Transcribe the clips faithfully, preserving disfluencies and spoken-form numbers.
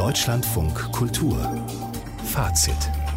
Deutschlandfunk Kultur Fazit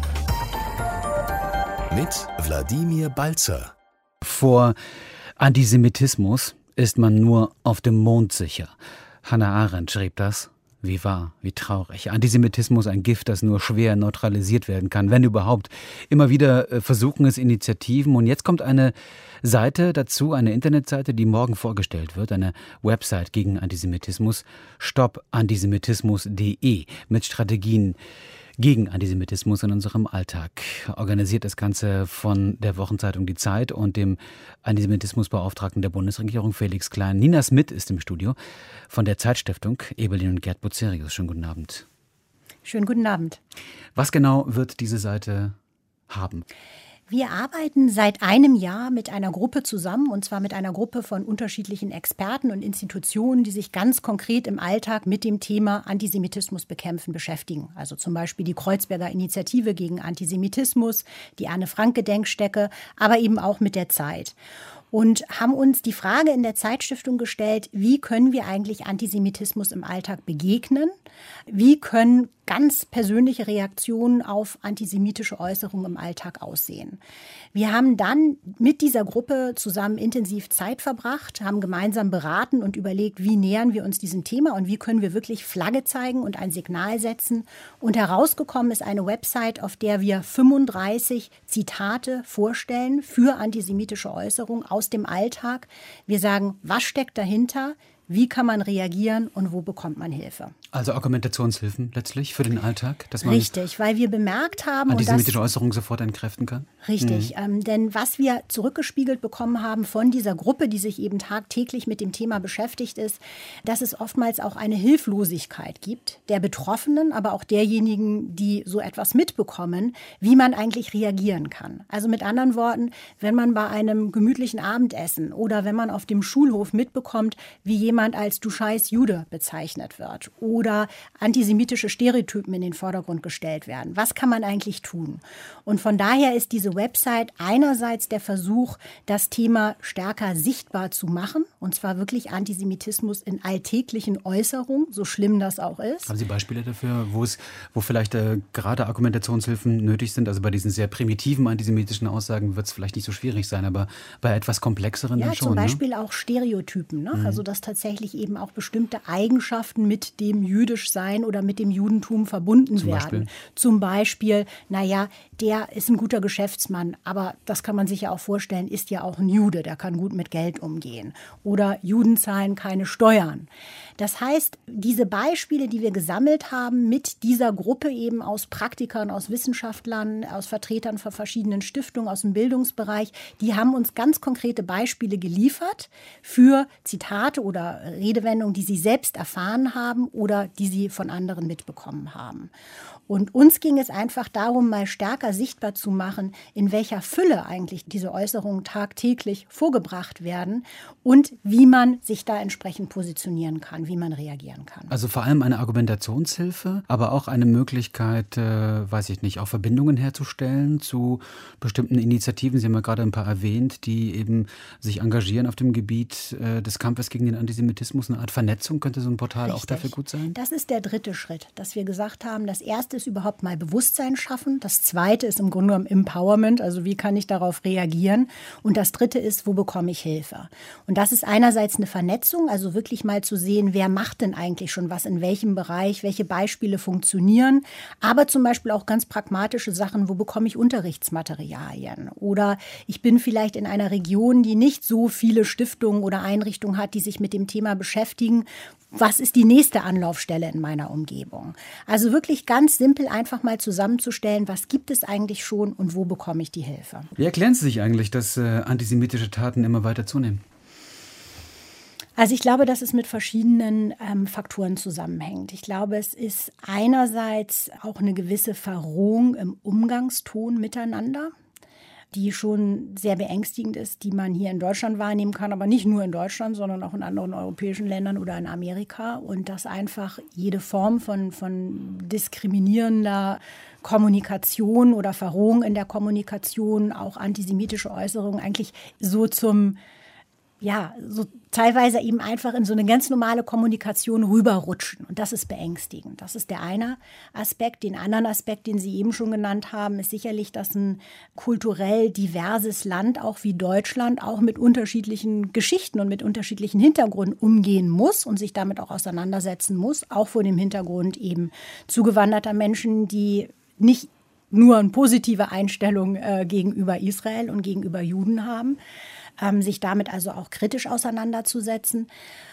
mit Wladimir Balzer. Vor Antisemitismus ist man nur auf dem Mond sicher. Hannah Arendt schrieb das. Wie wahr, wie traurig. Antisemitismus ein Gift, das nur schwer neutralisiert werden kann, wenn überhaupt. Immer wieder versuchen es Initiativen. Und jetzt kommt eine Seite dazu, eine Internetseite, die morgen vorgestellt wird, eine Website gegen Antisemitismus, stop antisemitismus punkt de, mit Strategien gegen Antisemitismus in unserem Alltag. Organisiert das Ganze von der Wochenzeitung Die Zeit und dem Antisemitismusbeauftragten der Bundesregierung Felix Klein. Nina Smith ist im Studio von der Zeitstiftung. Evelyn und Gerd Bucerius, schönen guten Abend. Schönen guten Abend. Was genau wird diese Seite haben? Wir arbeiten seit einem Jahr mit einer Gruppe zusammen, und zwar mit einer Gruppe von unterschiedlichen Experten und Institutionen, die sich ganz konkret im Alltag mit dem Thema Antisemitismus bekämpfen beschäftigen. Also zum Beispiel die Kreuzberger Initiative gegen Antisemitismus, die Anne-Frank-Gedenkstätte, aber eben auch mit der Zeit. Und haben uns die Frage in der Zeitstiftung gestellt, wie können wir eigentlich Antisemitismus im Alltag begegnen? Wie können ganz persönliche Reaktionen auf antisemitische Äußerungen im Alltag aussehen? Wir haben dann mit dieser Gruppe zusammen intensiv Zeit verbracht, haben gemeinsam beraten und überlegt, wie nähern wir uns diesem Thema und wie können wir wirklich Flagge zeigen und ein Signal setzen. Und herausgekommen ist eine Website, auf der wir fünfunddreißig Zitate vorstellen für antisemitische Äußerungen aus dem Alltag. Wir sagen, was steckt dahinter? Wie kann man reagieren und wo bekommt man Hilfe? Also Argumentationshilfen letztlich für den Alltag? Dass man Richtig, weil wir bemerkt haben, antisemitische Äußerungen sofort entkräften kann? Richtig, mhm. ähm, denn was wir zurückgespiegelt bekommen haben von dieser Gruppe, die sich eben tagtäglich mit dem Thema beschäftigt ist, dass es oftmals auch eine Hilflosigkeit gibt der Betroffenen, aber auch derjenigen, die so etwas mitbekommen, wie man eigentlich reagieren kann. Also mit anderen Worten, wenn man bei einem gemütlichen Abendessen oder wenn man auf dem Schulhof mitbekommt, wie jemand jemand als du scheiß Jude bezeichnet wird oder antisemitische Stereotypen in den Vordergrund gestellt werden. Was kann man eigentlich tun? Und von daher ist diese Website einerseits der Versuch, das Thema stärker sichtbar zu machen, und zwar wirklich Antisemitismus in alltäglichen Äußerungen, so schlimm das auch ist. Haben Sie Beispiele dafür, wo es, wo vielleicht äh, gerade Argumentationshilfen nötig sind? Also bei diesen sehr primitiven antisemitischen Aussagen wird es vielleicht nicht so schwierig sein, aber bei etwas komplexeren ja, dann schon. Zum Beispiel ne? auch Stereotypen, ne? Mhm. Also dass tatsächlich tatsächlich eben auch bestimmte Eigenschaften mit dem Jüdischsein oder mit dem Judentum verbunden Zum werden. Beispiel? Zum Beispiel, naja, der ist ein guter Geschäftsmann, aber das kann man sich ja auch vorstellen, ist ja auch ein Jude, der kann gut mit Geld umgehen. Oder Juden zahlen keine Steuern. Das heißt, diese Beispiele, die wir gesammelt haben mit dieser Gruppe eben aus Praktikern, aus Wissenschaftlern, aus Vertretern von verschiedenen Stiftungen aus dem Bildungsbereich, die haben uns ganz konkrete Beispiele geliefert für Zitate oder Redewendungen, die sie selbst erfahren haben oder die sie von anderen mitbekommen haben. Und uns ging es einfach darum, mal stärker sichtbar zu machen, in welcher Fülle eigentlich diese Äußerungen tagtäglich vorgebracht werden und wie man sich da entsprechend positionieren kann, wie man reagieren kann. Also vor allem eine Argumentationshilfe, aber auch eine Möglichkeit, äh, weiß ich nicht, auch Verbindungen herzustellen zu bestimmten Initiativen. Sie haben ja gerade ein paar erwähnt, die eben sich engagieren auf dem Gebiet äh, des Kampfes gegen den Antisemitismus. Eine Art Vernetzung, könnte so ein Portal Richtig. auch dafür gut sein? Das ist der dritte Schritt, dass wir gesagt haben, das erste ist überhaupt mal Bewusstsein schaffen. Das zweite ist im Grunde genommen Empowerment, also wie kann ich darauf reagieren. Und das dritte ist, wo bekomme ich Hilfe? Und das ist einerseits eine Vernetzung, also wirklich mal zu sehen, wer macht denn eigentlich schon was, in welchem Bereich, welche Beispiele funktionieren. Aber zum Beispiel auch ganz pragmatische Sachen, wo bekomme ich Unterrichtsmaterialien? Oder ich bin vielleicht in einer Region, die nicht so viele Stiftungen oder Einrichtungen hat, die sich mit dem Thema beschäftigen. Was ist die nächste Anlaufstelle in meiner Umgebung? Also wirklich ganz simpel einfach mal zusammenzustellen, was gibt es eigentlich schon und wo bekomme ich die Hilfe? Wie erklären Sie sich eigentlich, dass äh, antisemitische Taten immer weiter zunehmen? Also ich glaube, dass es mit verschiedenen ähm, Faktoren zusammenhängt. Ich glaube, es ist einerseits auch eine gewisse Verrohung im Umgangston miteinander, die schon sehr beängstigend ist, die man hier in Deutschland wahrnehmen kann, aber nicht nur in Deutschland, sondern auch in anderen europäischen Ländern oder in Amerika. Und dass einfach jede Form von, von diskriminierender Kommunikation oder Verrohung in der Kommunikation, auch antisemitische Äußerungen eigentlich so zum ja, so teilweise eben einfach in so eine ganz normale Kommunikation rüberrutschen. Und das ist beängstigend. Das ist der eine Aspekt. Den anderen Aspekt, den Sie eben schon genannt haben, ist sicherlich, dass ein kulturell diverses Land, auch wie Deutschland, auch mit unterschiedlichen Geschichten und mit unterschiedlichen Hintergründen umgehen muss und sich damit auch auseinandersetzen muss. Auch vor dem Hintergrund eben zugewanderter Menschen, die nicht nur eine positive Einstellung äh, gegenüber Israel und gegenüber Juden haben. Ähm, sich damit also auch kritisch auseinanderzusetzen.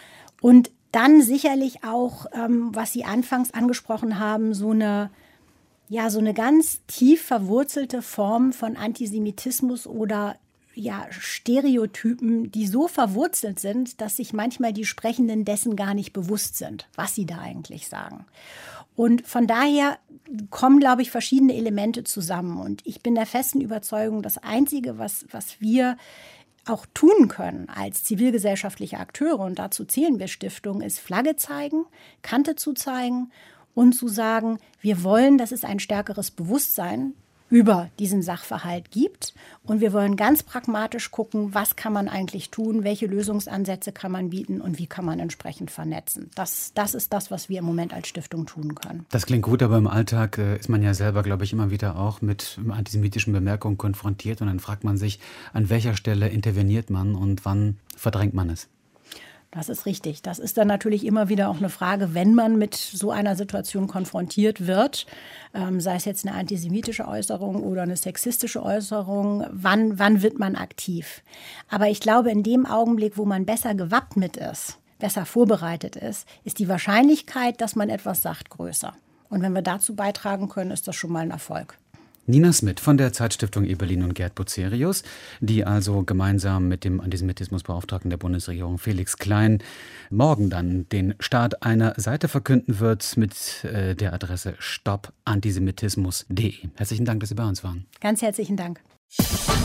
Und dann sicherlich auch, ähm, was Sie anfangs angesprochen haben, so eine, ja, so eine ganz tief verwurzelte Form von Antisemitismus oder ja, Stereotypen, die so verwurzelt sind, dass sich manchmal die Sprechenden dessen gar nicht bewusst sind, was sie da eigentlich sagen. Und von daher kommen, glaube ich, verschiedene Elemente zusammen. Und ich bin der festen Überzeugung, das Einzige, was, was wir auch tun können als zivilgesellschaftliche Akteure, und dazu zählen wir Stiftungen, ist Flagge zeigen, Kante zu zeigen und zu sagen, wir wollen, dass es ein stärkeres Bewusstsein über diesen Sachverhalt gibt. Und wir wollen ganz pragmatisch gucken, was kann man eigentlich tun, welche Lösungsansätze kann man bieten und wie kann man entsprechend vernetzen. Das, das ist das, was wir im Moment als Stiftung tun können. Das klingt gut, aber im Alltag äh, ist man ja selber, glaube ich, immer wieder auch mit antisemitischen Bemerkungen konfrontiert. Und dann fragt man sich, an welcher Stelle interveniert man und wann verdrängt man es? Das ist richtig. Das ist dann natürlich immer wieder auch eine Frage, wenn man mit so einer Situation konfrontiert wird, ähm, sei es jetzt eine antisemitische Äußerung oder eine sexistische Äußerung, wann, wann wird man aktiv? Aber ich glaube, in dem Augenblick, wo man besser gewappnet ist, besser vorbereitet ist, ist die Wahrscheinlichkeit, dass man etwas sagt, größer. Und wenn wir dazu beitragen können, ist das schon mal ein Erfolg. Nina Smith von der Zeitstiftung Eberlin und Gerd Bucerius, die also gemeinsam mit dem Antisemitismusbeauftragten der Bundesregierung Felix Klein morgen dann den Start einer Seite verkünden wird mit äh, der Adresse stop antisemitismus punkt de. Herzlichen Dank, dass Sie bei uns waren. Ganz herzlichen Dank.